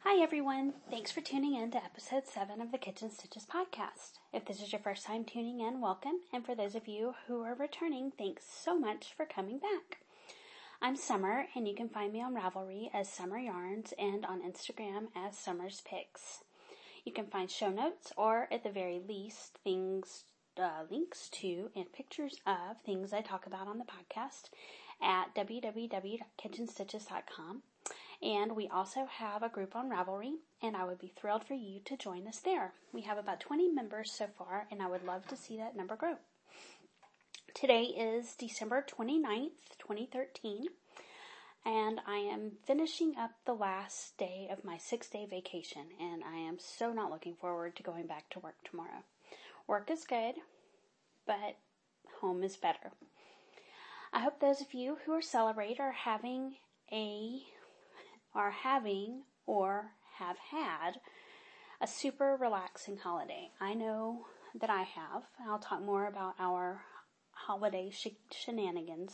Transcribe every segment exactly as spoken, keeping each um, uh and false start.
Hi everyone, thanks for tuning in to episode seven of the Kitchen Stitches podcast. If this is your first time tuning in, welcome, and for those of you who are returning, thanks so much for coming back. I'm Summer, and you can find me on Ravelry as Summer Yarns and on Instagram as Summer's Picks. You can find show notes, or at the very least, things, uh, links to and pictures of things I talk about on the podcast at w w w dot kitchen stitches dot com. And we also have a group on Ravelry, and I would be thrilled for you to join us there. We have about twenty members so far, and I would love to see that number grow. Today is December twenty-ninth, twenty thirteen, and I am finishing up the last day of my six-day vacation, and I am so not looking forward to going back to work tomorrow. Work is good, but home is better. I hope those of you who are celebrating are having a are having or have had a super relaxing holiday. I know that I have. I'll talk more about our holiday sh- shenanigans.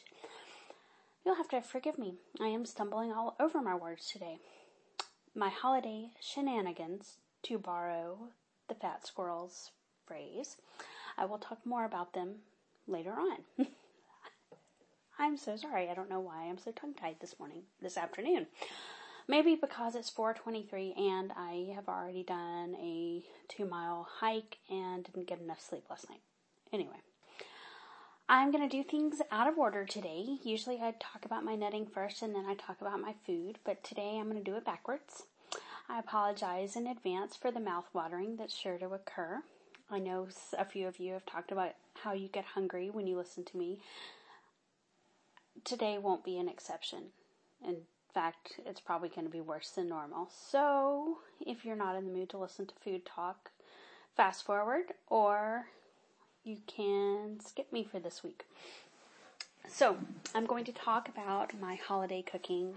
You'll have to forgive me. I am stumbling all over my words today. My holiday shenanigans, to borrow the Fat Squirrel's phrase. I will talk more about them later on. I'm so sorry. I don't know why I'm so tongue-tied this morning, this afternoon. Maybe because it's four twenty-three and I have already done a two-mile hike and didn't get enough sleep last night. Anyway, I'm going to do things out of order today. Usually I talk about my knitting first and then I talk about my food, but today I'm going to do it backwards. I apologize in advance for the mouth-watering that's sure to occur. I know a few of you have talked about how you get hungry when you listen to me. Today won't be an exception. In fact, it's probably going to be worse than normal. So, if you're not in the mood to listen to food talk, fast forward, or you can skip me for this week. So, I'm going to talk about my holiday cooking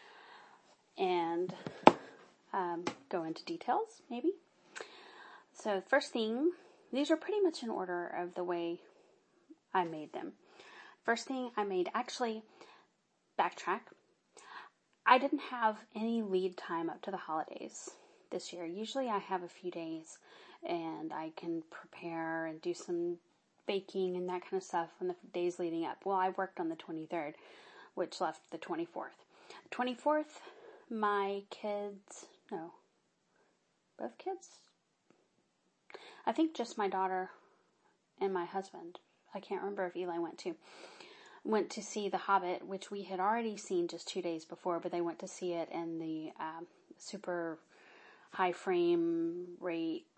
and um, go into details, maybe. So, first thing, these are pretty much in order of the way I made them. First thing I made, actually, backtrack. I didn't have any lead time up to the holidays this year. Usually I have a few days and I can prepare and do some baking and that kind of stuff on the days leading up. Well, I worked on the twenty-third, which left the twenty-fourth. twenty-fourth, my kids, no, both kids? I think just my daughter and my husband. I can't remember if Eli went to. Went to see The Hobbit, which we had already seen just two days before, but they went to see it in the um, super high frame rate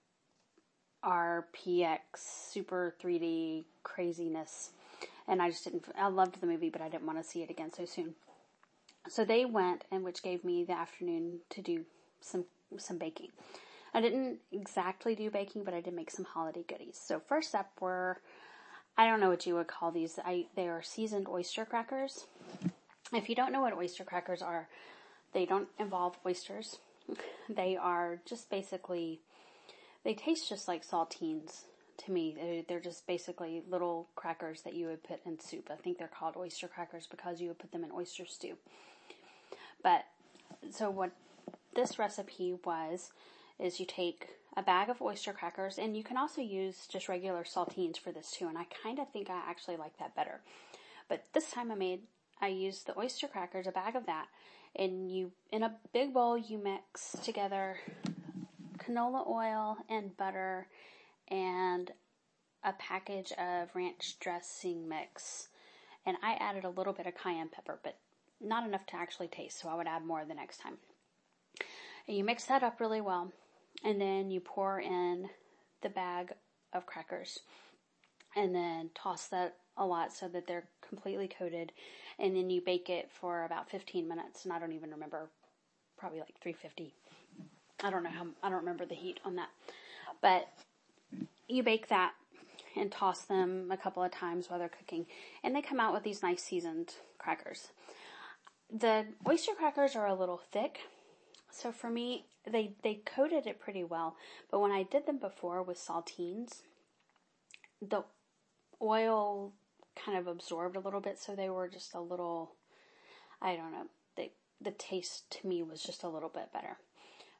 R P X super three D craziness. And I just didn't, I loved the movie, but I didn't want to see it again so soon. So they went, and which gave me the afternoon to do some, some baking. I didn't exactly do baking, but I did make some holiday goodies. So first up were, I don't know what you would call these. I, they are seasoned oyster crackers. If you don't know what oyster crackers are, they don't involve oysters. They are just basically, they taste just like saltines to me. They're, they're just basically little crackers that you would put in soup. I think they're called oyster crackers because you would put them in oyster stew. But, so what this recipe was, is you take a bag of oyster crackers, and you can also use just regular saltines for this too, and I kind of think I actually like that better. But this time I made, I used the oyster crackers, a bag of that, and you, in a big bowl, you mix together canola oil and butter and a package of ranch dressing mix. And I added a little bit of cayenne pepper, but not enough to actually taste, so I would add more the next time. And you mix that up really well. And then you pour in the bag of crackers and then toss that a lot so that they're completely coated. And then you bake it for about fifteen minutes. And I don't even remember, probably like three fifty. I don't know how, I don't remember the heat on that. But you bake that and toss them a couple of times while they're cooking. And they come out with these nice seasoned crackers. The oyster crackers are a little thick. So for me, they, they coated it pretty well, but when I did them before with saltines, the oil kind of absorbed a little bit, so they were just a little, I don't know, they, the taste to me was just a little bit better.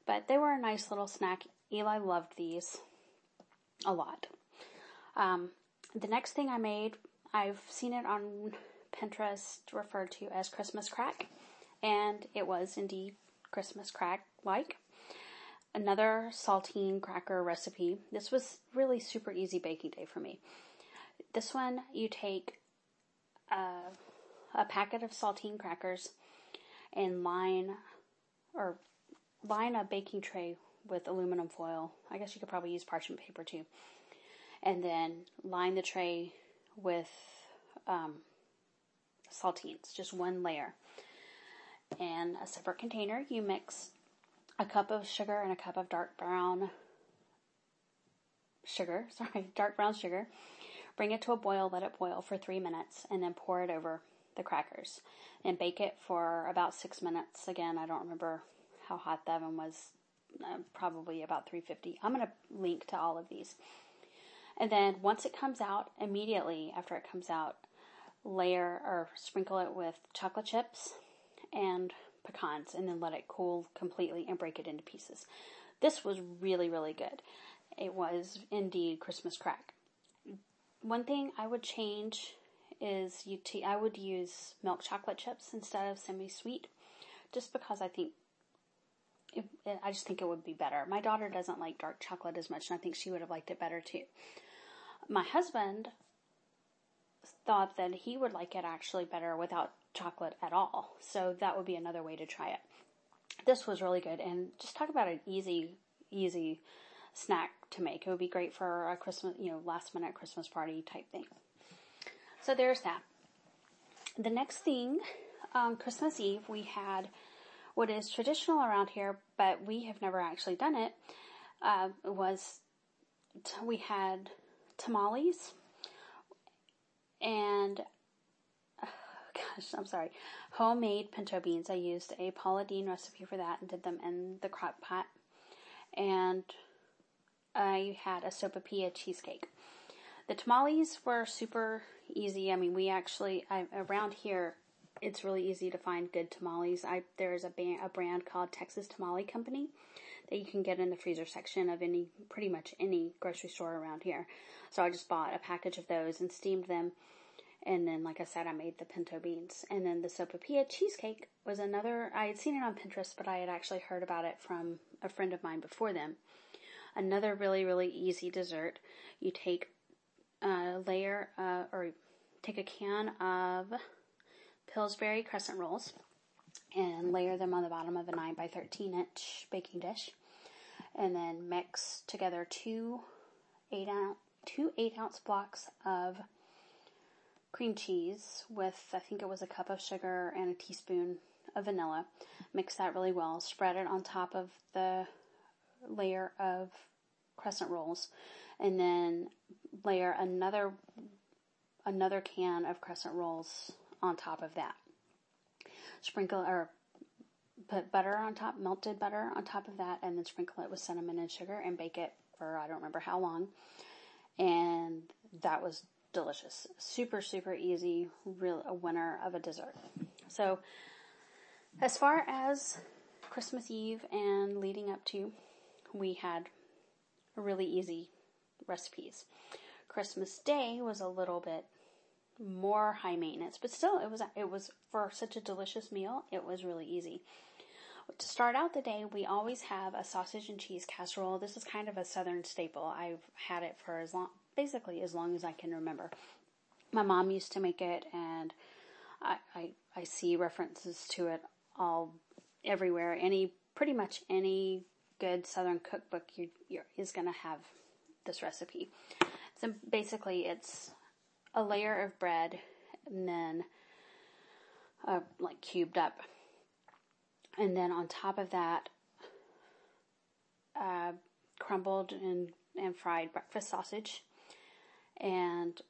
But they were a nice little snack. Eli loved these a lot. Um, the next thing I made, I've seen it on Pinterest referred to as Christmas crack, and it was indeed Christmas crack-like. Another saltine cracker recipe. This was really super easy baking day for me. This one, you take a, a packet of saltine crackers and line or line a baking tray with aluminum foil. I guess you could probably use parchment paper too. And then line the tray with um, saltines, just one layer. In a separate container, you mix a cup of sugar and a cup of dark brown sugar, sorry, dark brown sugar. Bring it to a boil, let it boil for three minutes, and then pour it over the crackers. And bake it for about six minutes. Again, I don't remember how hot the oven was, uh, probably about three fifty. I'm going to link to all of these. And then once it comes out, immediately after it comes out, layer or sprinkle it with chocolate chips and pecans, and then let it cool completely and break it into pieces. This was really, really good. It was indeed Christmas crack. One thing I would change is you t- I would use milk chocolate chips instead of semi-sweet, just because I think it, it, I just think it would be better. My daughter doesn't like dark chocolate as much, and I think she would have liked it better too. My husband thought that he would like it actually better without chocolate at all, so that would be another way to try it. This was really good, and just talk about an easy, easy snack to make. It would be great for a Christmas, you know, last minute Christmas party type thing. So there's that. The next thing, um, Christmas Eve, we had what is traditional around here, but we have never actually done it. Uh, was t- we had tamales and oh gosh, I'm sorry, homemade pinto beans. I used a Paula Deen recipe for that and did them in the crock pot. And I had a sopapilla cheesecake. The tamales were super easy. I mean, we actually, I, around here, it's really easy to find good tamales. I There's a, band, a brand called Texas Tamale Company that you can get in the freezer section of any, pretty much any grocery store around here. So I just bought a package of those and steamed them. And then, like I said, I made the pinto beans. And then the sopapilla cheesecake was another, I had seen it on Pinterest, but I had actually heard about it from a friend of mine before them. Another really, really easy dessert. You take a layer, uh, or take a can of Pillsbury crescent rolls and layer them on the bottom of a nine by thirteen inch baking dish. And then mix together two eight ounce, two eight ounce blocks of cream cheese with, I think it was a cup of sugar and a teaspoon of vanilla. Mix that really well. Spread it on top of the layer of crescent rolls, and then layer another another can of crescent rolls on top of that. Sprinkle or put butter on top, melted butter on top of that, and then sprinkle it with cinnamon and sugar and bake it for I don't remember how long. And that was delicious. Super, super easy. Real a winner of a dessert. So as far as Christmas Eve and leading up to, we had really easy recipes. Christmas Day was a little bit more high maintenance, but still it was it was for such a delicious meal, it was really easy. To start out the day, we always have a sausage and cheese casserole. This is kind of a southern staple. I've had it for as long, basically as long as I can remember. My mom used to make it, and I I, I see references to it all everywhere. Any pretty much any good southern cookbook you, you is going to have this recipe. So basically, it's a layer of bread and then uh, like cubed up. And then on top of that, uh, crumbled and, and fried breakfast sausage and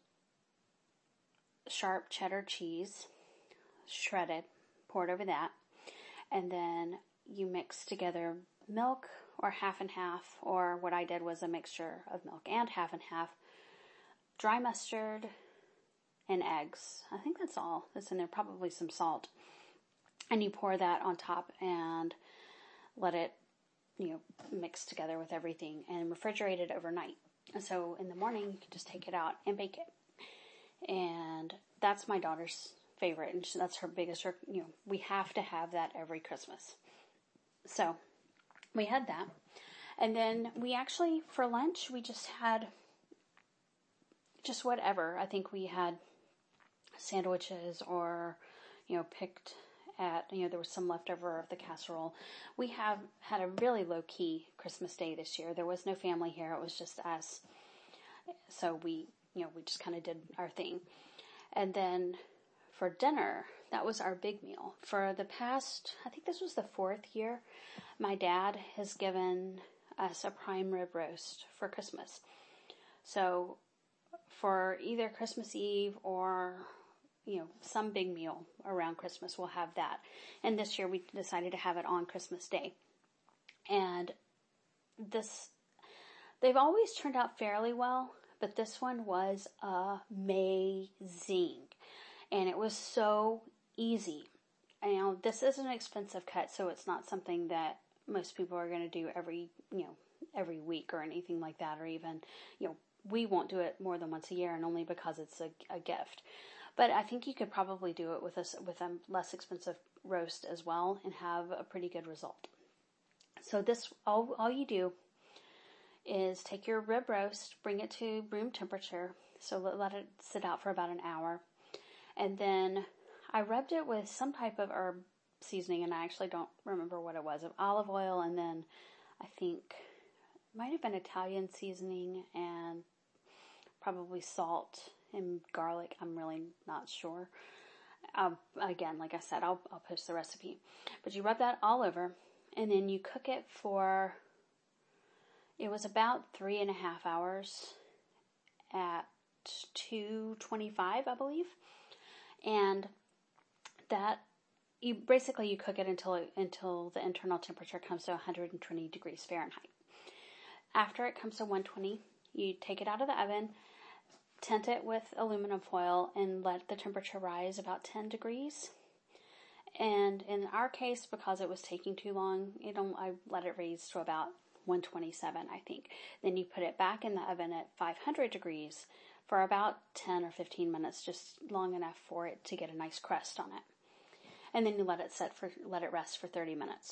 sharp cheddar cheese, shredded, poured over that. And then you mix together milk or half and half, or what I did was a mixture of milk and half and half, dry mustard, and eggs. I think that's all that's in there, probably some salt. And you pour that on top and let it you know, mixed together with everything and refrigerate it overnight. And so in the morning, you can just take it out and bake it. And that's my daughter's favorite, and that's her biggest, you know, we have to have that every Christmas. So we had that. And then we actually, for lunch, we just had just whatever. I think we had sandwiches or, you know, picked at, you know, there was some leftover of the casserole. We have had a really low-key Christmas Day this year. There was no family here. It was just us. So we, you know, we just kind of did our thing. And then for dinner, that was our big meal. For the past, I think this was the fourth year, my dad has given us a prime rib roast for Christmas. So for either Christmas Eve or, you know, some big meal around Christmas, we'll have that. And this year we decided to have it on Christmas Day. And this, they've always turned out fairly well, but this one was amazing. And it was so easy. And, you know, this is an expensive cut, so it's not something that most people are going to do every, you know, every week or anything like that, or even, you know, we won't do it more than once a year, and only because it's a, a gift. But I think you could probably do it with a, with a less expensive roast as well and have a pretty good result. So this, all, all you do is take your rib roast, bring it to room temperature, so let, let it sit out for about an hour. And then I rubbed it with some type of herb seasoning, and I actually don't remember what it was, of olive oil, and then I think it might have been Italian seasoning and probably salt and garlic. I'm really not sure. Um, again, like I said, I'll, I'll post the recipe. But you rub that all over, and then you cook it for, it was about three and a half hours at two twenty-five, I believe. And that, you basically, you cook it until it, until the internal temperature comes to one hundred twenty degrees Fahrenheit. After it comes to one twenty, you take it out of the oven, tint it with aluminum foil, and let the temperature rise about ten degrees. And in our case, because it was taking too long, you know, I let it raise to about one twenty-seven, I think. Then you put it back in the oven at five hundred degrees for about ten or fifteen minutes, just long enough for it to get a nice crust on it. And then you let it set for, let it rest for thirty minutes.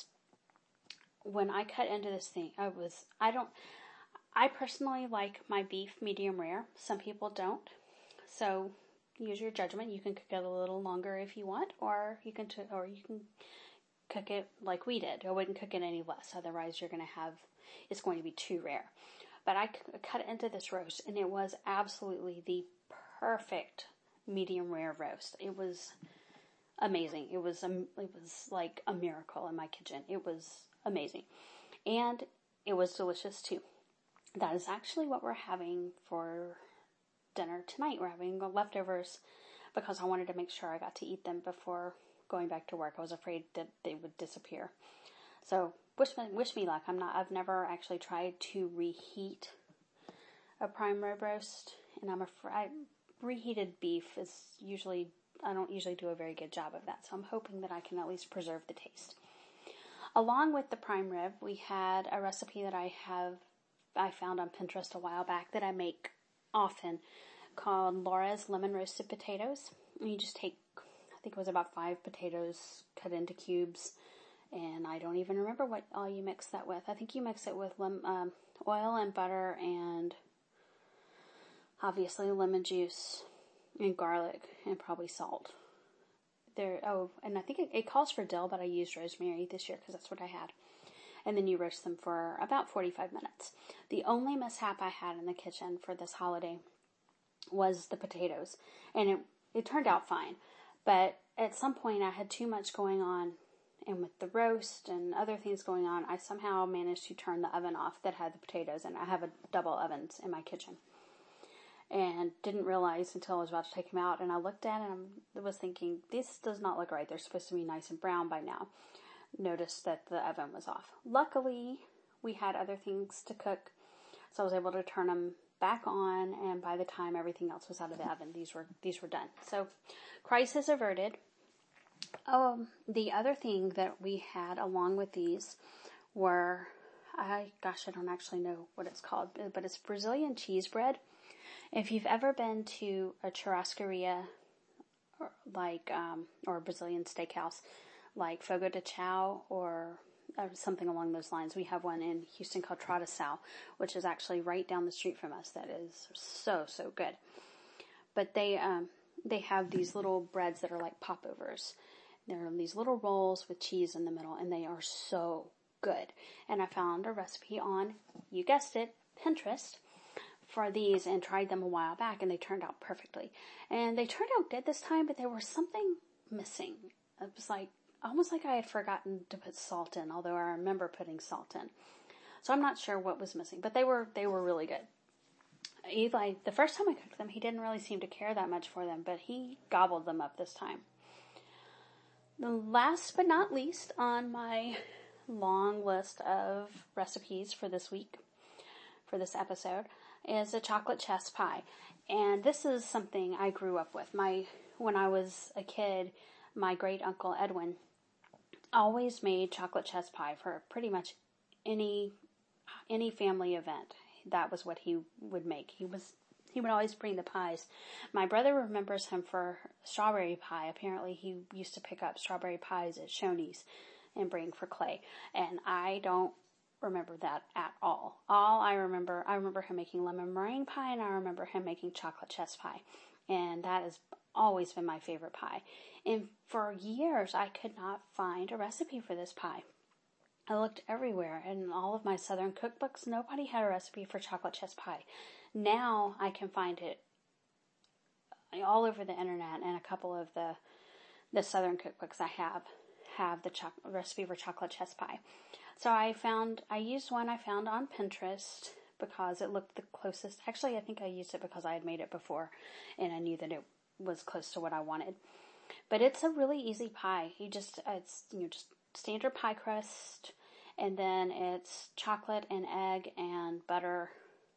When I cut into this thing, I was, I don't, I personally like my beef medium rare. Some people don't. So use your judgment. You can cook it a little longer if you want, or you can, t- or you can cook it like we did. I wouldn't cook it any less. Otherwise you're going to have, it's going to be too rare. But I cut into this roast, and it was absolutely the perfect medium rare roast. It was amazing. It was um, it was like a miracle in my kitchen. It was amazing, and it was delicious too. That is actually what we're having for dinner tonight. We're having leftovers because I wanted to make sure I got to eat them before going back to work. I was afraid that they would disappear. So wish me, wish me luck. I'm not. I've never actually tried to reheat a prime rib roast, and I'm afraid reheated beef is usually, I don't usually do a very good job of that. So I'm hoping that I can at least preserve the taste. Along with the prime rib, we had a recipe that I have I found on Pinterest a while back that I make often, called Laura's Lemon Roasted Potatoes. And you just take, I think it was about five potatoes cut into cubes. And I don't even remember what all you mix that with. I think you mix it with lem- um, oil and butter and obviously lemon juice and garlic and probably salt. There. Oh, and I think it, it calls for dill, but I used rosemary this year because that's what I had. And then you roast them for about forty-five minutes. The only mishap I had in the kitchen for this holiday was the potatoes. And it, it turned out fine. But at some point I had too much going on. And with the roast and other things going on, I somehow managed to turn the oven off that had the potatoes in. I have a double ovens in my kitchen. And didn't realize until I was about to take them out. And I looked at it and I was thinking, this does not look right. They're supposed to be nice and brown by now. Noticed that the oven was off. Luckily, we had other things to cook. So I was able to turn them back on. And by the time everything else was out of the oven, these were, these were done. So crisis averted. Um, the other thing that we had along with these were I, gosh, I don't actually know what it's called, but it's Brazilian cheese bread. If you've ever been to a churrascaria, or like, um, or a Brazilian steakhouse, like Fogo de Chao or uh, something along those lines, we have one in Houston called Tradição, which is actually right down the street from us. That is so, so good. But they, um, they have these little breads that are like popovers. They're these little rolls with cheese in the middle, and they are so good. And I found a recipe on, you guessed it, Pinterest, for these, and tried them a while back, and they turned out perfectly. And they turned out good this time, but there was something missing. It was like, almost like I had forgotten to put salt in, although I remember putting salt in. So I'm not sure what was missing, but they were, they were really good. Eli, the first time I cooked them, he didn't really seem to care that much for them, but he gobbled them up this time. The last but not least on my long list of recipes for this week, for this episode, is a chocolate chess pie. And this is something I grew up with. My, when I was a kid, my great uncle Edwin always made chocolate chess pie for pretty much any, any family event. That was what he would make. He was, he would always bring the pies. My brother remembers him for strawberry pie. Apparently he used to pick up strawberry pies at Shoney's and bring for Clay. And I don't remember that at all. All I remember, I remember him making lemon meringue pie, and I remember him making chocolate chess pie. And that has always been my favorite pie. And for years, I could not find a recipe for this pie. I looked everywhere, in all of my Southern cookbooks, nobody had a recipe for chocolate chess pie. Now I can find it all over the internet, and a couple of the the Southern cookbooks I have have the cho- recipe for chocolate chess pie. So I found, I used one I found on Pinterest because it looked the closest. Actually, I think I used it because I had made it before, and I knew that it was close to what I wanted. But it's a really easy pie. You just, it's, you know, just standard pie crust, and then it's chocolate and egg and butter,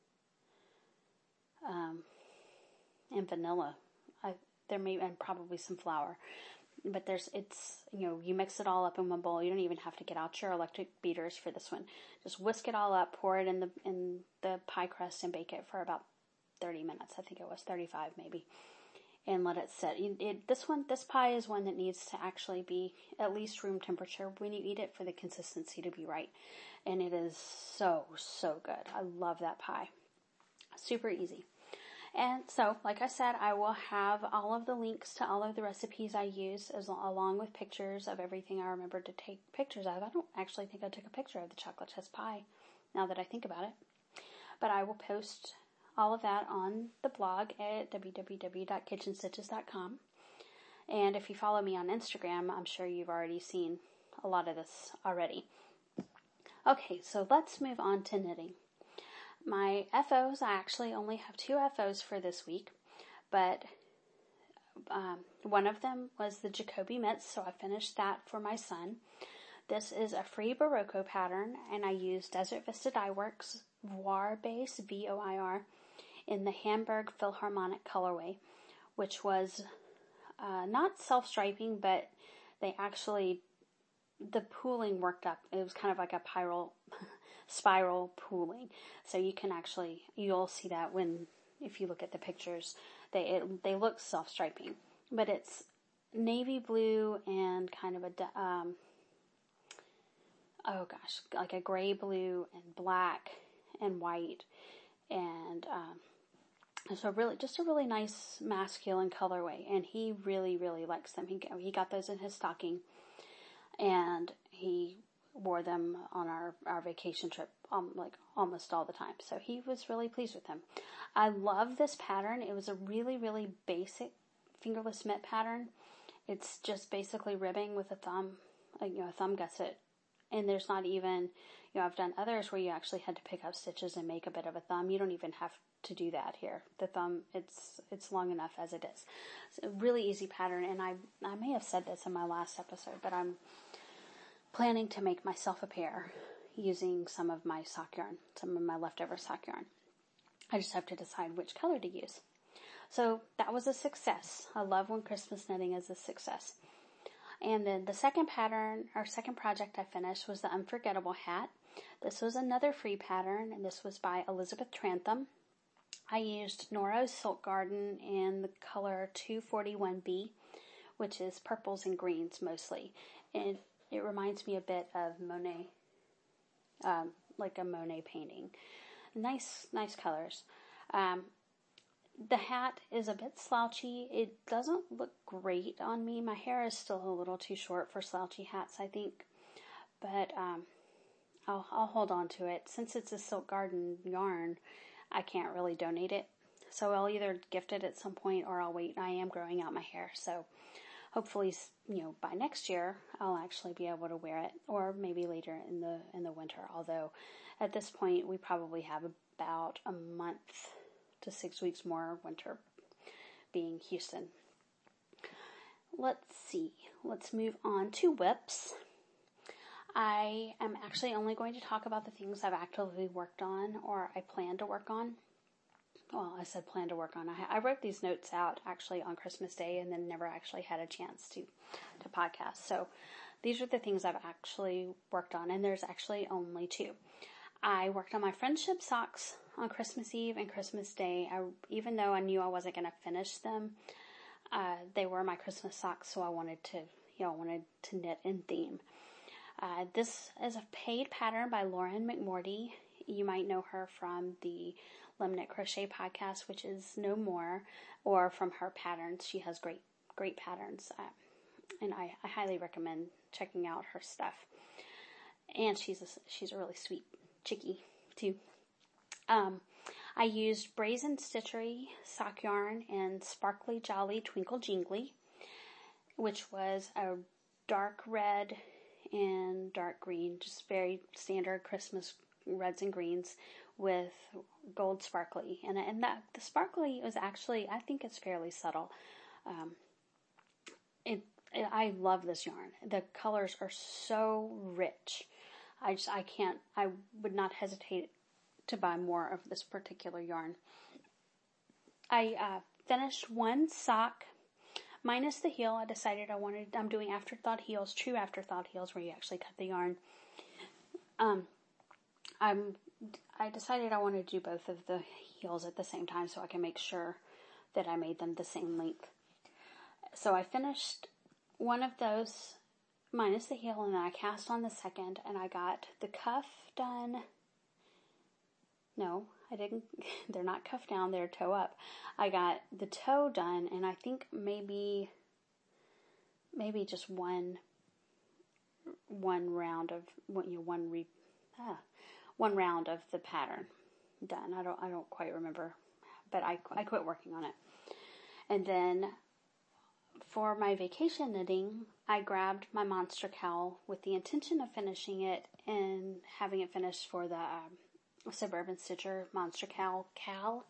um, and vanilla. I, there may, and probably some flour. But there's, it's, you know, you mix it all up in one bowl. You don't even have to get out your electric beaters for this one. Just whisk it all up, pour it in the, in the pie crust, and bake it for about thirty minutes. I think it was thirty-five maybe. And let it sit. It, it, this one, this pie is one that needs to actually be at least room temperature when you eat it for the consistency to be right. And it is so, so good. I love that pie. Super easy. And so, like I said, I will have all of the links to all of the recipes I use, as along with pictures of everything I remembered to take pictures of. I don't actually think I took a picture of the chocolate chess pie, now that I think about it. But I will post all of that on the blog at w w w dot kitchen stitches dot com. And if you follow me on Instagram, I'm sure you've already seen a lot of this already. Okay, so let's move on to knitting. My F Os, I actually only have two F Os for this week, but um, one of them was the Jacoby mitts, so I finished that for my son. This is a free Barocco pattern, and I used Desert Vista Dye Works Voir Base, V O I R, in the Hamburg Philharmonic colorway, which was uh, not self-striping, but they actually, the pooling worked up. It was kind of like a spiral, spiral pooling. So you can actually, you'll see that when, if you look at the pictures, they, it, they look self-striping, but it's navy blue and kind of a, um, oh gosh, like a gray blue and black and white. And, um, so really, just a really nice masculine colorway. And he really, really likes them. He, he got those in his stocking, and he wore them on our, our vacation trip, um, like almost all the time. So he was really pleased with them. I love this pattern. It was a really, really basic fingerless mitt pattern. It's just basically ribbing with a thumb, you know, a thumb gusset. And there's not even, you know, I've done others where you actually had to pick up stitches and make a bit of a thumb. You don't even have to do that here. The thumb, it's it's long enough as it is. It's a really easy pattern, and I I may have said this in my last episode, but I'm planning to make myself a pair using some of my sock yarn, some of my leftover sock yarn. I just have to decide which color to use. So that was a success. I love when Christmas knitting is a success. And then the second pattern, or second project I finished was the Unforgettable Hat. This was another free pattern, and this was by Elizabeth Trantham. I used Noro's Silk Garden in the color two forty-one B, which is purples and greens mostly. And it reminds me a bit of Monet, um, like a Monet painting. Nice, nice colors. Um, the hat is a bit slouchy. It doesn't look great on me. My hair is still a little too short for slouchy hats, I think. But um, I'll, I'll hold on to it. Since it's a Silk Garden yarn, I can't really donate it. So I'll either gift it at some point or I'll wait. I am growing out my hair. So hopefully, you know, by next year, I'll actually be able to wear it, or maybe later in the in the winter. Although, at this point, we probably have about a month to six weeks more winter, being Houston. Let's see. Let's move on to whips. I am actually only going to talk about the things I've actively worked on, or I plan to work on. Well, I said plan to work on. I, I wrote these notes out actually on Christmas Day and then never actually had a chance to, to podcast. So these are the things I've actually worked on, and there's actually only two. I worked on my friendship socks on Christmas Eve and Christmas Day. I, even though I knew I wasn't going to finish them, uh, they were my Christmas socks, so I wanted to, you know, wanted to knit in theme. Uh, this is a paid pattern by Lauren McMorty. You might know her from the Lemknit Crochet podcast, which is no more, or from her patterns. She has great, great patterns, uh, and I, I highly recommend checking out her stuff. And she's a, she's a really sweet chickie too. Um, I used Brazen Stitchery sock yarn and Sparkly Jolly Twinkle Jingly, which was a dark red and dark green, just very standard Christmas reds and greens with gold sparkly. And, and that the sparkly is actually, I think it's fairly subtle. Um, it, it, I love this yarn. The colors are so rich. I just, I can't, I would not hesitate to buy more of this particular yarn. I uh, finished one sock minus the heel. I decided I wanted, I'm doing afterthought heels, true afterthought heels where you actually cut the yarn. Um, I'm, I decided I wanted to do both of the heels at the same time so I can make sure that I made them the same length. So I finished one of those minus the heel, and then I cast on the second, and I got the cuff done. No, I didn't. They're not cuff down, they're toe up. I got the toe done, and I think maybe, maybe just one, one round of, you know, one re, ah, one round of the pattern done. I don't, I don't quite remember, but I, I quit working on it. And then for my vacation knitting, I grabbed my Monster Cowl with the intention of finishing it and having it finished for the um, Suburban Stitcher Monster Cowl Cowl.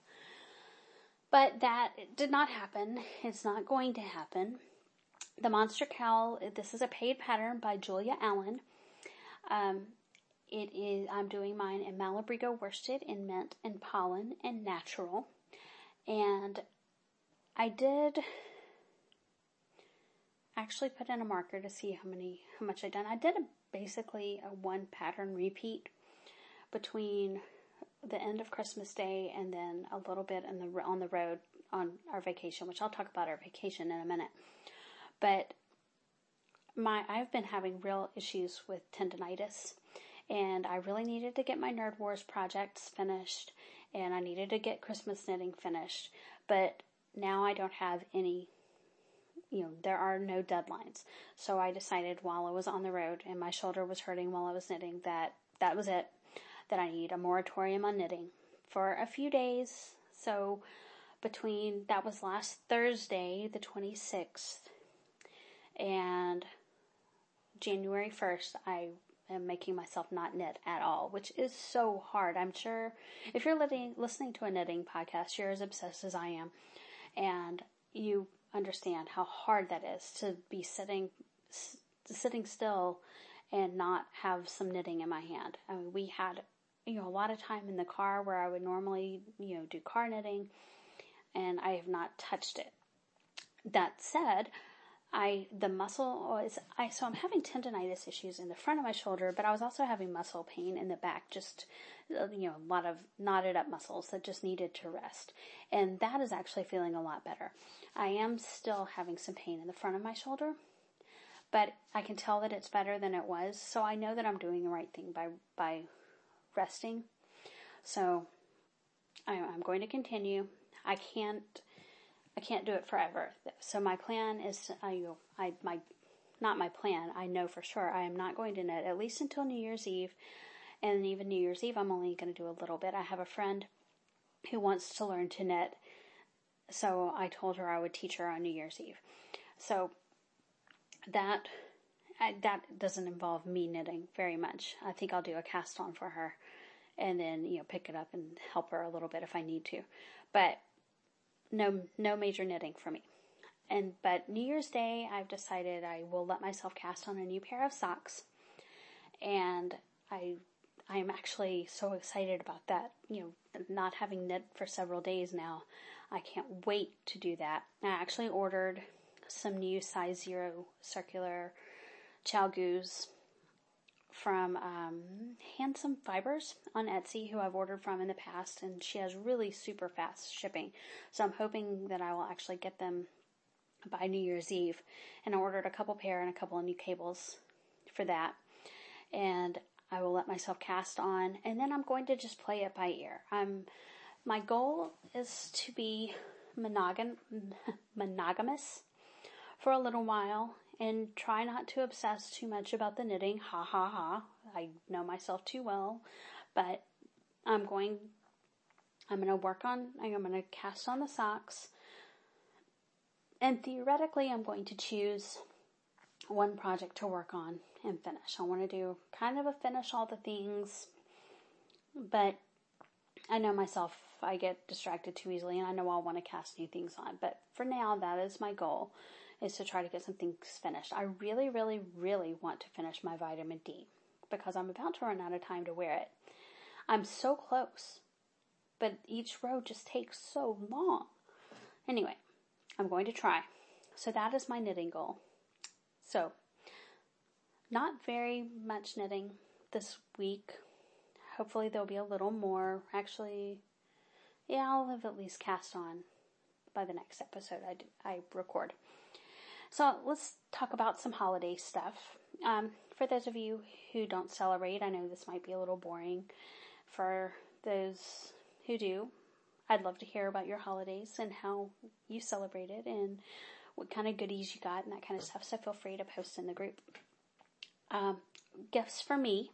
But that did not happen. It's not going to happen. The Monster Cowl, this is a paid pattern by Julia Allen. Um, it is, I'm doing mine in Malabrigo worsted in mint and pollen and natural. And I did actually put in a marker to see how many, how much I'd done. I did a, basically a one pattern repeat between the end of Christmas Day and then a little bit in the, on the road on our vacation, which I'll talk about our vacation in a minute. But my, I've been having real issues with tendonitis, and I really needed to get my Nerd Wars projects finished, and I needed to get Christmas knitting finished, but now I don't have any, you know, there are no deadlines. So I decided while I was on the road and my shoulder was hurting while I was knitting that that was it, that I need a moratorium on knitting for a few days. So between, that was last Thursday, the twenty-sixth, and January first, I am making myself not knit at all, which is so hard. I'm sure if you're living, listening to a knitting podcast, you're as obsessed as I am, and you understand how hard that is to be sitting, sitting still and not have some knitting in my hand. I mean, we had, you know, a lot of time in the car where I would normally, you know, do car knitting, and I have not touched it. That said, I, the muscle is, I, so I'm having tendonitis issues in the front of my shoulder, but I was also having muscle pain in the back, just, you know, a lot of knotted up muscles that just needed to rest. And that is actually feeling a lot better. I am still having some pain in the front of my shoulder, but I can tell that it's better than it was. So I know that I'm doing the right thing by, by resting. So I, I'm going to continue. I can't, I can't do it forever. So my plan is, I, I, my, not my plan, I know for sure I am not going to knit at least until New Year's Eve. And even New Year's Eve, I'm only going to do a little bit. I have a friend who wants to learn to knit. So I told her I would teach her on New Year's Eve. So that, I, that doesn't involve me knitting very much. I think I'll do a cast on for her and then, you know, pick it up and help her a little bit if I need to. But no, no major knitting for me. And, but New Year's Day, I've decided I will let myself cast on a new pair of socks. And I, I'm actually so excited about that. You know, not having knit for several days now. I can't wait to do that. I actually ordered some new size zero circular chalgoos from um, Handsome Fibers on Etsy, who I've ordered from in the past, and she has really super fast shipping. So I'm hoping that I will actually get them by New Year's Eve. And I ordered a couple pair and a couple of new cables for that. And I will let myself cast on, and then I'm going to just play it by ear. I'm, my goal is to be monogam- monogamous for a little while and try not to obsess too much about the knitting. Ha ha ha. I know myself too well, but I'm going, I'm going to work on, I'm going to cast on the socks, and theoretically I'm going to choose one project to work on and finish. I want to do kind of a finish all the things, but I know myself, I get distracted too easily, and I know I'll want to cast new things on. But for now, that is my goal, is to try to get some things finished. I really, really, really want to finish my vitamin D because I'm about to run out of time to wear it. I'm so close, but each row just takes so long. Anyway, I'm going to try. So that is my knitting goal. So, not very much knitting this week. Hopefully there'll be a little more. Actually, yeah, I'll have at least cast on by the next episode I, do, I record. So let's talk about some holiday stuff. Um, for those of you who don't celebrate, I know this might be a little boring. For those who do, I'd love to hear about your holidays and how you celebrated and what kind of goodies you got and that kind of stuff. So feel free to post in the group. Um, gifts for me.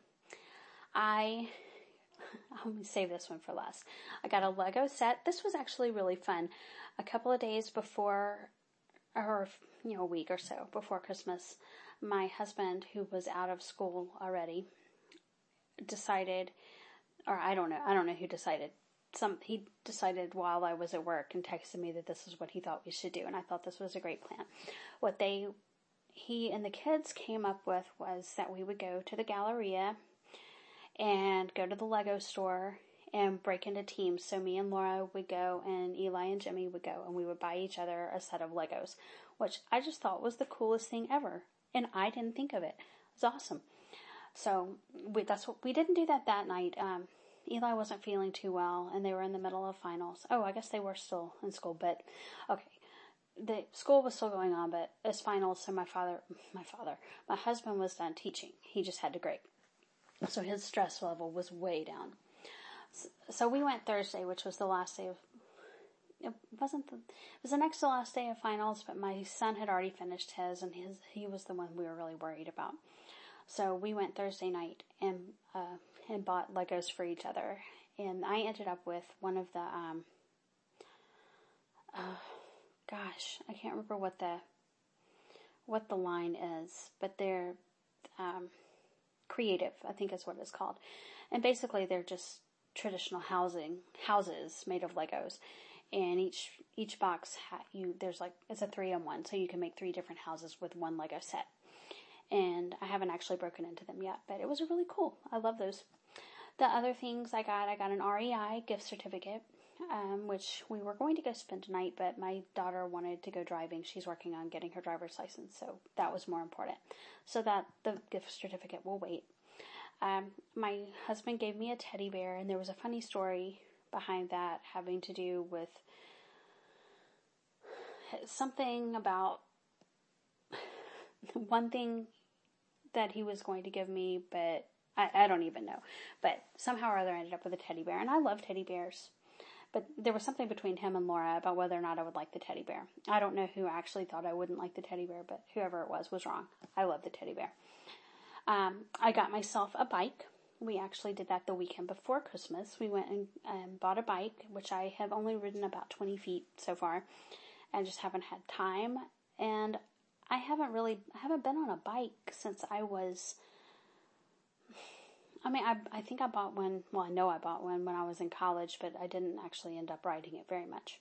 I, I'm going to save this one for last. I got a Lego set. This was actually really fun. A couple of days before, or, you know, a week or so before Christmas, my husband, who was out of school already, decided, or I don't know, I don't know who decided. Some, he decided while I was at work and texted me that this is what he thought we should do. And I thought this was a great plan. What they, he and the kids came up with was that we would go to the Galleria and go to the Lego store and break into teams. So me and Laura would go and Eli and Jimmy would go and we would buy each other a set of Legos, which I just thought was the coolest thing ever. And I didn't think of it. It was awesome. So we, that's what, we didn't do that that night. Um, Eli wasn't feeling too well and they were in the middle of finals. Oh, I guess they were still in school, but okay. The school was still going on, but it's finals. So my father, my father, my husband was done teaching. He just had to grade. So his stress level was way down. So we went Thursday, which was the last day of, it wasn't the, it was the next to last day of finals, but my son had already finished his and his, he was the one we were really worried about. So we went Thursday night and, uh, and bought Legos for each other. And I ended up with one of the, um, uh, gosh, I can't remember what the, what the line is, but they're, um, Creative, I think is what it's called. And basically they're just traditional housing, houses made of Legos. And each, each box, ha- you, there's like, it's a three in one, so you can make three different houses with one Lego set. And I haven't actually broken into them yet, but it was really cool. I love those. The other things I got, I got an R E I gift certificate um, which we were going to go spend tonight, but my daughter wanted to go driving. She's working on getting her driver's license, so that was more important. So that the gift certificate will wait. Um, my husband gave me a teddy bear, and there was a funny story behind that having to do with something about one thing that he was going to give me, but I, I don't even know. But somehow or other I ended up with a teddy bear, and I love teddy bears. But there was something between him and Laura about whether or not I would like the teddy bear. I don't know who actually thought I wouldn't like the teddy bear, but whoever it was was wrong. I love the teddy bear. Um, I got myself a bike. We actually did that the weekend before Christmas. We went and um, bought a bike, which I have only ridden about twenty feet so far, and just haven't had time. And I haven't really, I haven't been on a bike since I was, I mean, I, I think I bought one, well, I know I bought one when I was in college, but I didn't actually end up riding it very much.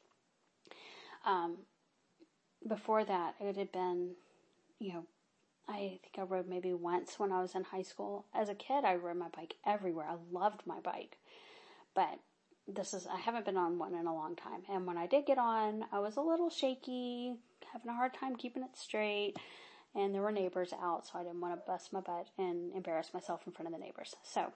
Um, before that, it had been, you know, I think I rode maybe once when I was in high school. As a kid, I rode my bike everywhere. I loved my bike. But this is, I haven't been on one in a long time. And when I did get on, I was a little shaky, having a hard time keeping it straight. And there were neighbors out, so I didn't want to bust my butt and embarrass myself in front of the neighbors. So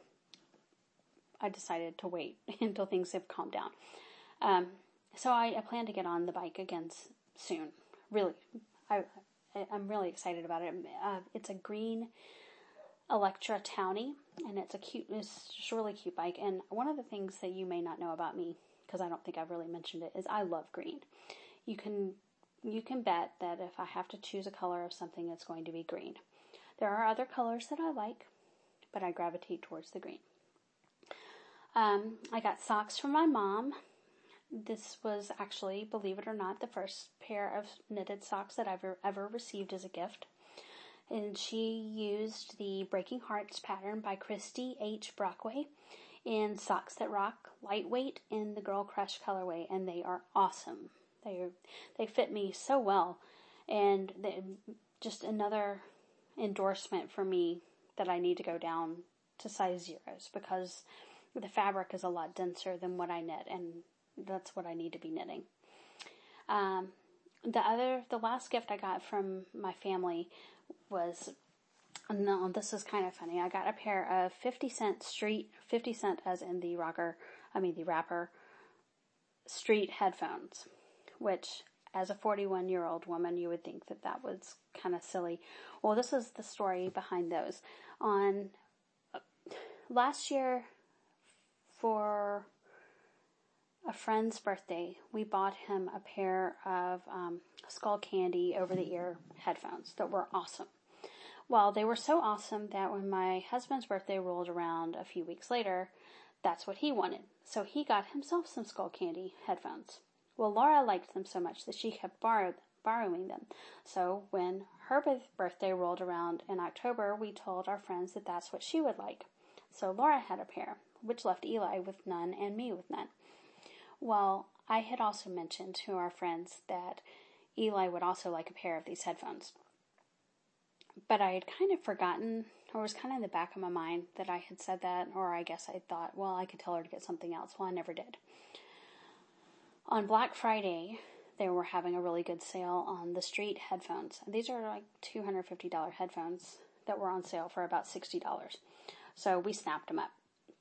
I decided to wait until things have calmed down. Um, so I, I plan to get on the bike again soon. Really, I... I'm really excited about it. Uh, it's a green Electra Townie, and it's a cute, it's just a really cute bike. And one of the things that you may not know about me, because I don't think I've really mentioned it, is I love green. You can, you can bet that if I have to choose a color of something, it's going to be green. There are other colors that I like, but I gravitate towards the green. Um, I got socks from my mom. This was actually, believe it or not, the first pair of knitted socks that I've ever, ever received as a gift. And she used the Breaking Hearts pattern by Christy H. Brockway in Socks That Rock, lightweight in the Girl Crush colorway, and they are awesome. They are, they fit me so well, and they, just another endorsement for me that I need to go down to size zeros, because the fabric is a lot denser than what I knit, and that's what I need to be knitting. Um, the other, the last gift I got from my family was, no, this is kind of funny. I got a pair of fifty cent street, fifty cent as in the rocker, I mean the rapper, street headphones, which as a forty-one year old woman, you would think that that was kind of silly. Well, this is the story behind those. On uh, last year for a friend's birthday, we bought him a pair of um, Skullcandy over-the-ear headphones that were awesome. Well, they were so awesome that when my husband's birthday rolled around a few weeks later, that's what he wanted. So he got himself some Skullcandy headphones. Well, Laura liked them so much that she kept borrow, borrowing them. So when her birthday rolled around in October, we told our friends that that's what she would like. So Laura had a pair, which left Eli with none and me with none. Well, I had also mentioned to our friends that Eli would also like a pair of these headphones. But I had kind of forgotten, or it was kind of in the back of my mind that I had said that, or I guess I thought, well, I could tell her to get something else. Well, I never did. On Black Friday, they were having a really good sale on the street headphones. These are like two hundred fifty dollars headphones that were on sale for about sixty dollars. So we snapped them up.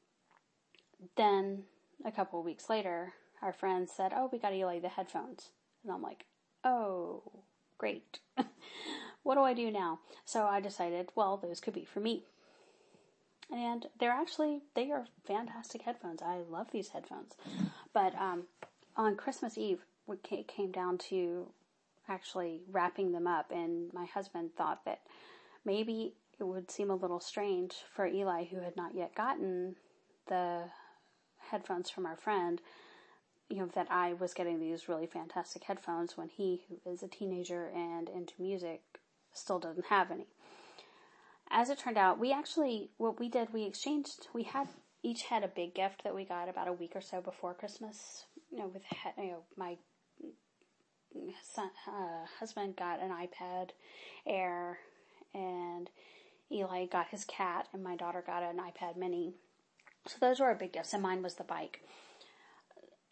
Then, a couple of weeks later, our friends said, oh, we got Eli the headphones. And I'm like, oh, great. What do I do now? So I decided, well, those could be for me. And they're actually, they are fantastic headphones. I love these headphones. But um, on Christmas Eve, it came down to actually wrapping them up. And my husband thought that maybe it would seem a little strange for Eli, who had not yet gotten the headphones from our friend, you know, that I was getting these really fantastic headphones when he, who is a teenager and into music, still doesn't have any. As it turned out, we actually, what we did, we exchanged, we had, each had a big gift that we got about a week or so before Christmas. You know, with, you know, my son, uh, husband got an iPad Air, and Eli got his cat, and my daughter got an iPad Mini. So those were our big gifts, and mine was the bike.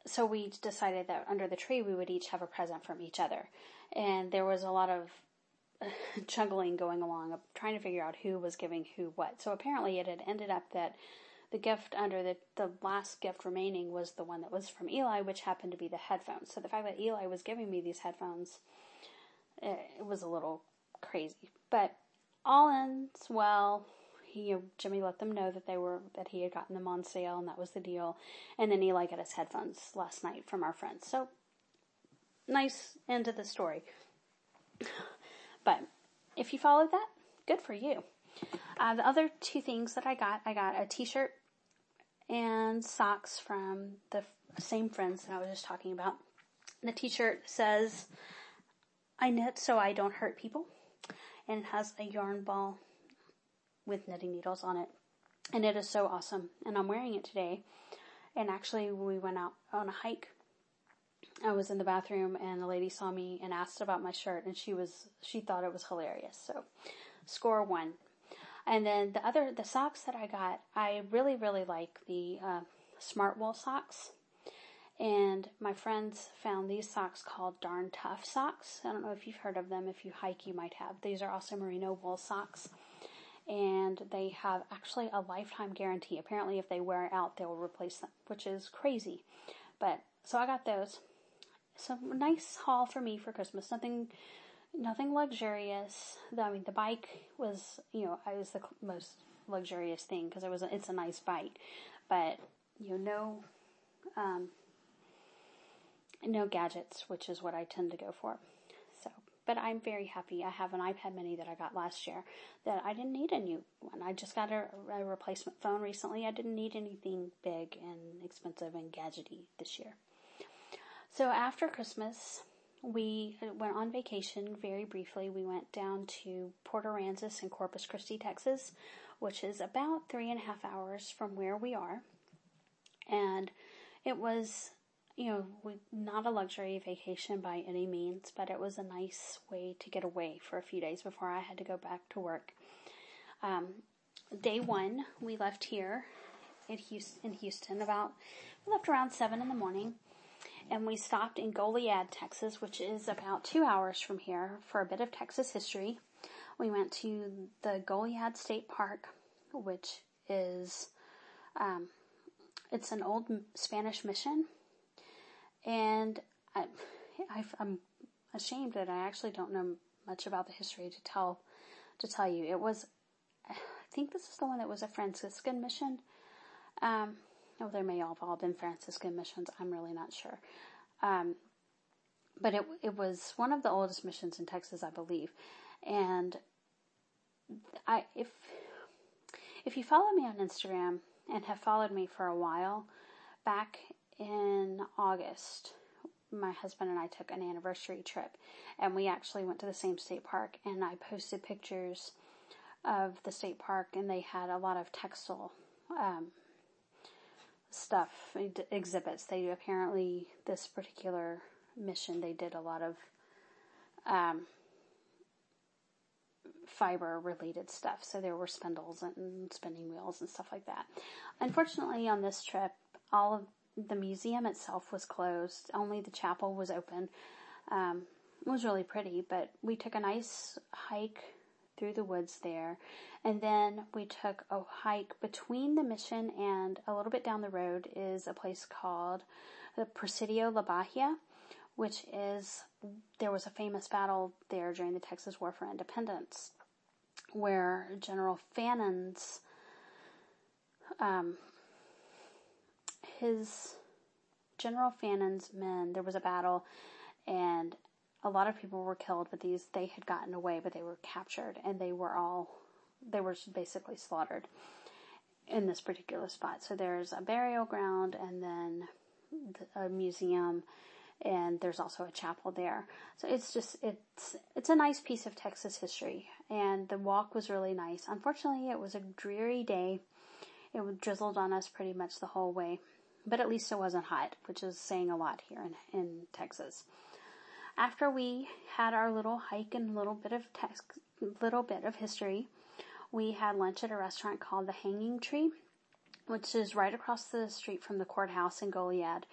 so we decided that under the tree we would each have a present from each other. And there was a lot of juggling going along, of trying to figure out who was giving who what. So apparently it had ended up that the gift under the, the last gift remaining was the one that was from Eli, which happened to be the headphones. So the fact that Eli was giving me these headphones, it, it was a little crazy. But all ends well. He, you know, Jimmy let them know that they were, that he had gotten them on sale, and that was the deal. And then Eli got his headphones last night from our friends. So, nice end to the story. But if you followed that, good for you. Uh, the other two things that I got, I got a t-shirt and socks from the same friends that I was just talking about. The t-shirt says, "I knit so I don't hurt people," and it has a yarn ball with knitting needles on it. And it is so awesome. And I'm wearing it today. And actually, when we went out on a hike, I was in the bathroom and a lady saw me and asked about my shirt, and she was, she thought it was hilarious. So, score one. And then the other, the socks that I got, I really, really like the uh, Smart Wool socks. And my friends found these socks called Darn Tough socks. I don't know if you've heard of them. If you hike, you might have. These are also merino wool socks. And they have actually a lifetime guarantee. Apparently, if they wear out, they will replace them, which is crazy. But, so I got those. So, nice haul for me for Christmas. Nothing, nothing luxurious. I mean, the bike was, you know, I was the most luxurious thing because it was, a, it's a nice bike. But, you know, no, um, no gadgets, which is what I tend to go for. So, but I'm very happy. I have an iPad mini that I got last year that I didn't need a new one. I just got a, a replacement phone recently. I didn't need anything big and expensive and gadgety this year. So after Christmas, we went on vacation very briefly. We went down to Port Aransas in Corpus Christi, Texas, which is about three and a half hours from where we are. And it was, you know, we, not a luxury vacation by any means, but it was a nice way to get away for a few days before I had to go back to work. Um, day one, we left here in Houston, in Houston about, we left around seven in the morning. And we stopped in Goliad, Texas, which is about two hours from here, for a bit of Texas history. We went to the Goliad State Park, which is, um, it's an old Spanish mission. And I, I, I'm ashamed that I actually don't know much about the history to tell, to tell you. It was, I think this is the one that was a Franciscan mission. Um, Oh, there may have all been Franciscan missions. I'm really not sure. Um, but it it was one of the oldest missions in Texas, I believe. And I if if you follow me on Instagram and have followed me for a while, back in August, my husband and I took an anniversary trip, and we actually went to the same state park, and I posted pictures of the state park, and they had a lot of textile um stuff, exhibits. They apparently, this particular mission, they did a lot of um, fiber related stuff. So there were spindles and spinning wheels and stuff like that. Unfortunately, on this trip, all of the museum itself was closed. Only the chapel was open. Um, it was really pretty, but we took a nice hike through the woods there. And then we took a hike between the mission and a little bit down the road is a place called the Presidio La Bahia, which is, there was a famous battle there during the Texas War for Independence where General Fannon's, um, his, General Fannon's men, there was a battle and a lot of people were killed, but these, they had gotten away, but they were captured, and they were all, they were basically slaughtered in this particular spot. So there's a burial ground, and then a museum, and there's also a chapel there. So it's just, it's, it's a nice piece of Texas history, and the walk was really nice. Unfortunately, it was a dreary day. It drizzled on us pretty much the whole way, but at least it wasn't hot, which is saying a lot here in, in Texas. After we had our little hike and little bit of tex- little bit of history, we had lunch at a restaurant called the Hanging Tree, which is right across the street from the courthouse in Goliad.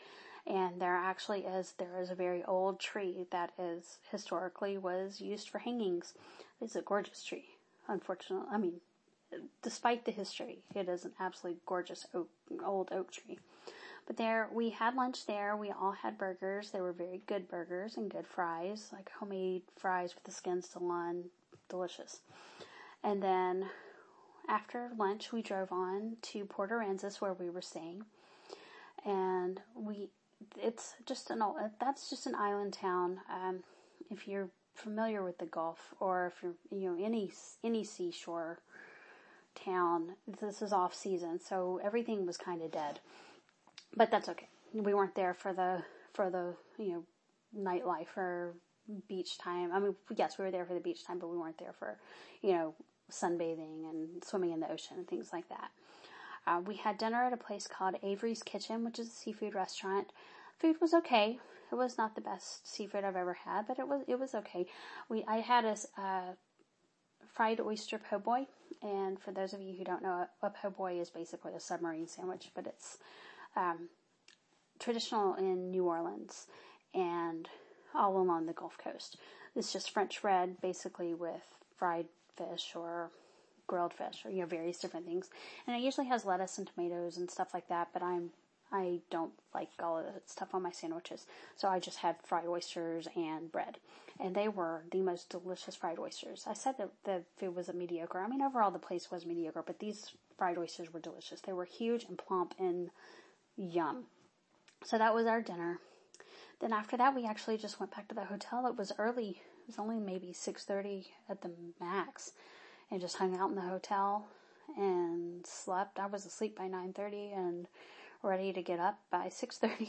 And there actually is, there is a very old tree that is, historically was used for hangings. It's a gorgeous tree, unfortunately. I mean, despite the history, it is an absolutely gorgeous oak, old oak tree. But there, we had lunch there. We all had burgers. They were very good burgers and good fries, like homemade fries with the skin still on. Delicious. And then after lunch, we drove on to Port Aransas, where we were staying. And we, it's just an, that's just an island town. Um, if you're familiar with the Gulf, or if you're, you know, any, any seashore town, this is off season, so everything was kind of dead. But that's okay. We weren't there for the, for the, you know, nightlife or beach time. I mean, yes, we were there for the beach time, but we weren't there for, you know, sunbathing and swimming in the ocean and things like that. Uh, we had dinner at a place called Avery's Kitchen, which is a seafood restaurant. Food was okay. It was not the best seafood I've ever had, but it was, it was okay. We, I had a, uh, fried oyster po' boy. And for those of you who don't know, a po' boy is basically a submarine sandwich, but it's, um, traditional in New Orleans and all along the Gulf Coast. It's just French bread, basically with fried fish or grilled fish, or, you know, various different things. And it usually has lettuce and tomatoes and stuff like that, but I'm, I don't like all of that stuff on my sandwiches. So I just had fried oysters and bread. And they were the most delicious fried oysters. I said that the food was a mediocre. I mean, overall the place was mediocre, but these fried oysters were delicious. They were huge and plump and yum. So that was our dinner. Then after that, we actually just went back to the hotel. It was early. It was only maybe six thirty at the max. And just hung out in the hotel and slept. I was asleep by nine thirty and ready to get up by six thirty.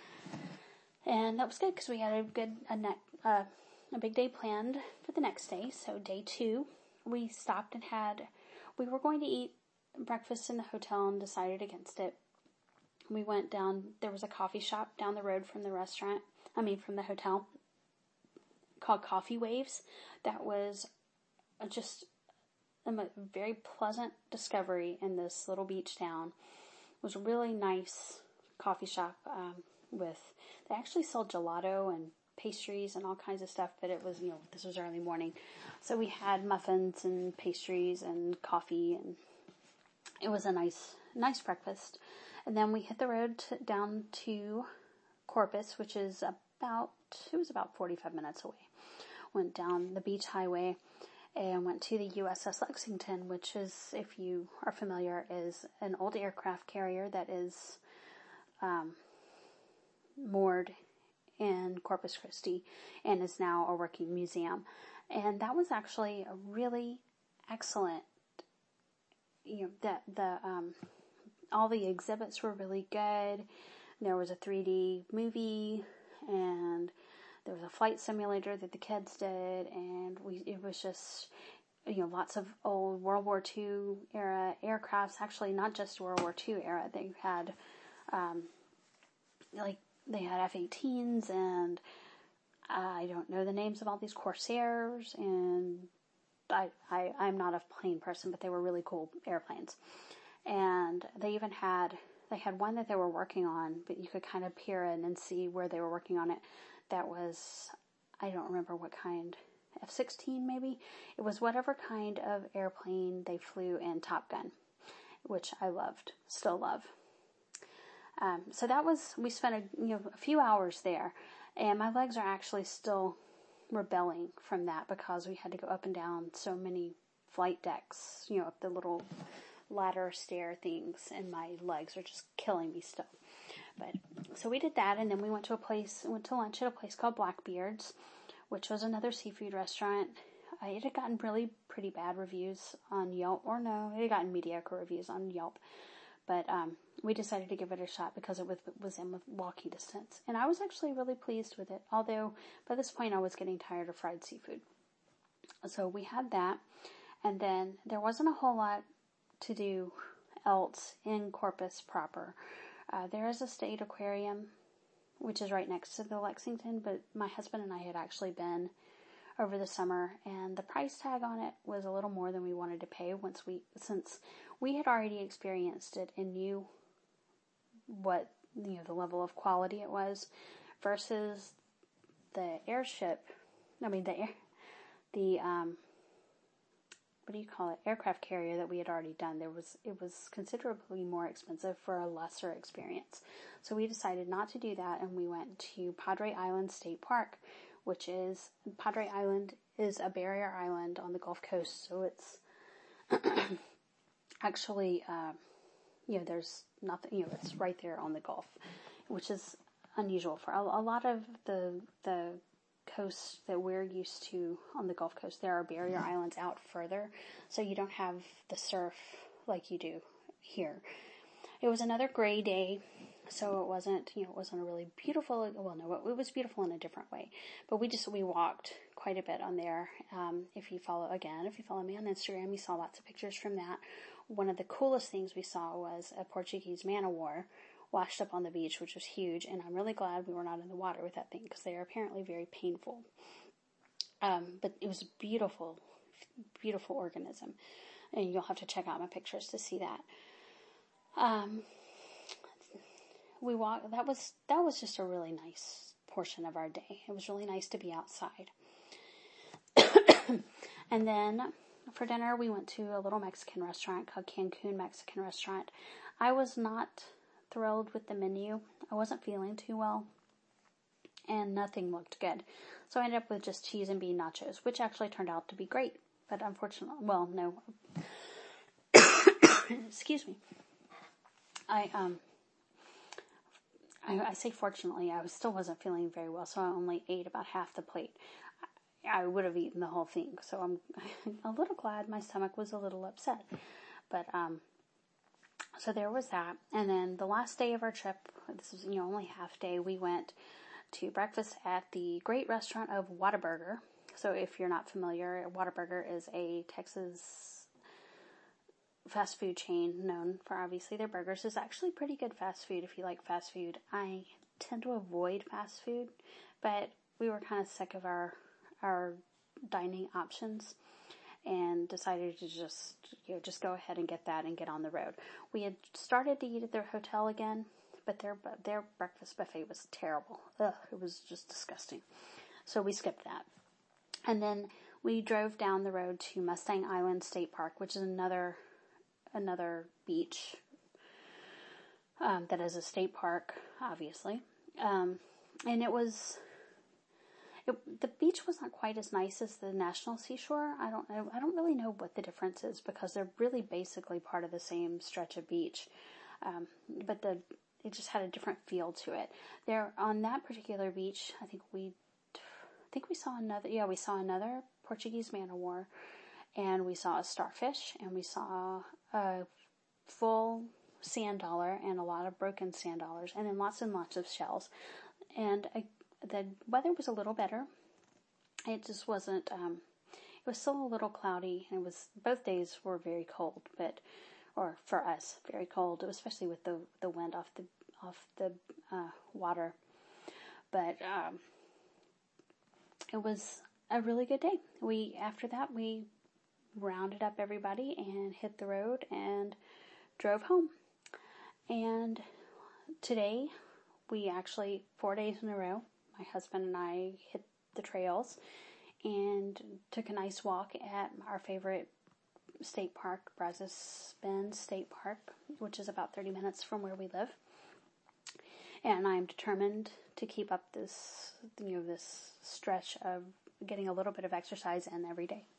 And that was good because we had a good, a, ne- uh, a big day planned for the next day. So day two, we stopped and had, we were going to eat breakfast in the hotel and decided against it. We went down, there was a coffee shop down the road from the restaurant, I mean from the hotel, called Coffee Waves. That was just a very pleasant discovery in this little beach town. It was a really nice coffee shop, um, with, they actually sold gelato and pastries and all kinds of stuff, but it was, you know, this was early morning. So we had muffins and pastries and coffee, and it was a nice, nice breakfast. And then we hit the road to, down to Corpus, which is about, it was about forty-five minutes away. Went down the beach highway and went to the U S S Lexington, which is, if you are familiar, is an old aircraft carrier that is um, moored in Corpus Christi and is now a working museum. And that was actually a really excellent, you know, the, the, um, all the exhibits were really good. There was a three D movie, and there was a flight simulator that the kids did, and we, it was just, you know, lots of old World War Two era aircrafts. Actually, not just World War Two era. They had, um, like, they had F eighteens, and I don't know the names of all these Corsairs, and I, I, I'm not a plane person, but they were really cool airplanes. And they even had, they had one that they were working on, but you could kind of peer in and see where they were working on it. That was, I don't remember what kind, F sixteen maybe? It was whatever kind of airplane they flew in Top Gun, which I loved, still love. Um, so that was, we spent a, you know, a few hours there, and my legs are actually still rebelling from that because we had to go up and down so many flight decks, you know, up the little ladder stair things, and my legs are just killing me still. But so we did that, and then we went to a place, went to lunch at a place called Blackbeard's, which was another seafood restaurant. Uh, it had gotten really pretty bad reviews on Yelp, or no, it had gotten mediocre reviews on Yelp. But um, we decided to give it a shot because it was, was in walking distance, and I was actually really pleased with it. Although by this point I was getting tired of fried seafood. So we had that, and then there wasn't a whole lot to do else in Corpus proper. Uh, there is a state aquarium, which is right next to the Lexington, but my husband and I had actually been over the summer, and the price tag on it was a little more than we wanted to pay once we, since we had already experienced it and knew what you know, the level of quality it was versus the airship. I mean, the air, the, um, what do you call it? Aircraft carrier that we had already done. There was, it was considerably more expensive for a lesser experience. So we decided not to do that, and we went to Padre Island State Park, which is, Padre Island is a barrier island on the Gulf Coast. So it's actually, uh, you know, there's nothing, you know, it's right there on the Gulf, which is unusual for a, a lot of the, the coasts that we're used to on the Gulf Coast. There are barrier islands out further, so you don't have the surf like you do here. It was another gray day, so it wasn't, you know, it wasn't a really beautiful, well, no, it was beautiful in a different way, but we just, we walked quite a bit on there. Um, if you follow, again, if you follow me on Instagram, you saw lots of pictures from that. One of the coolest things we saw was a Portuguese man-o-war washed up on the beach, which was huge, and I'm really glad we were not in the water with that thing, because they are apparently very painful. Um, but it was a beautiful, beautiful organism, and you'll have to check out my pictures to see that. Um, we walked, that was, that was just a really nice portion of our day. It was really nice to be outside. And then for dinner, we went to a little Mexican restaurant called Cancun Mexican Restaurant. I was not thrilled with the menu. I wasn't feeling too well, and nothing looked good. So I ended up with just cheese and bean nachos, which actually turned out to be great. But unfortunately, well, no. Excuse me. I, um, I, I say fortunately, I was, still wasn't feeling very well, so I only ate about half the plate. I, I would have eaten the whole thing, so I'm a little glad my stomach was a little upset. But, um, so there was that. And then the last day of our trip, this was, you know, only half day, we went to breakfast at the great restaurant of Whataburger. So if you're not familiar, Whataburger is a Texas fast food chain known for obviously their burgers. It's actually pretty good fast food if you like fast food. I tend to avoid fast food, but we were kind of sick of our, our dining options, and decided to just, you know, just go ahead and get that and get on the road. We had started to eat at their hotel again, but their their breakfast buffet was terrible. Ugh, it was just disgusting. So we skipped that. And then we drove down the road to Mustang Island State Park, which is another another beach um, that is a state park, obviously. Um, and it was... It, the beach was not quite as nice as the National Seashore. I don't know. I don't really know what the difference is, because they're really basically part of the same stretch of beach. Um, but the it just had a different feel to it. There on that particular beach, I think we, I think we saw another. Yeah, we saw another Portuguese man-o-war, and we saw a starfish, and we saw a full sand dollar and a lot of broken sand dollars, and then lots and lots of shells, and a the weather was a little better. It just wasn't, um, it was still a little cloudy, and it was, both days were very cold, but, or for us, very cold, especially with the, the wind off the, off the, uh, water. But, um, it was a really good day. We, after that, we rounded up everybody and hit the road and drove home. And today, we actually, four days in a row, my husband and I hit the trails and took a nice walk at our favorite state park, Brazos Bend State Park, which is about thirty minutes from where we live. And I'm determined to keep up this, you know, this stretch of getting a little bit of exercise in every day.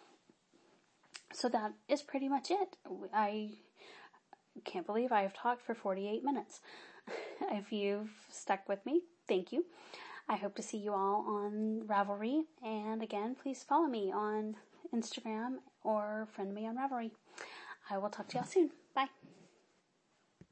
So that is pretty much it. I can't believe I have talked for forty-eight minutes. If you've stuck with me, thank you. I hope to see you all on Ravelry. And again, please follow me on Instagram or friend me on Ravelry. I will talk to y'all soon. Bye.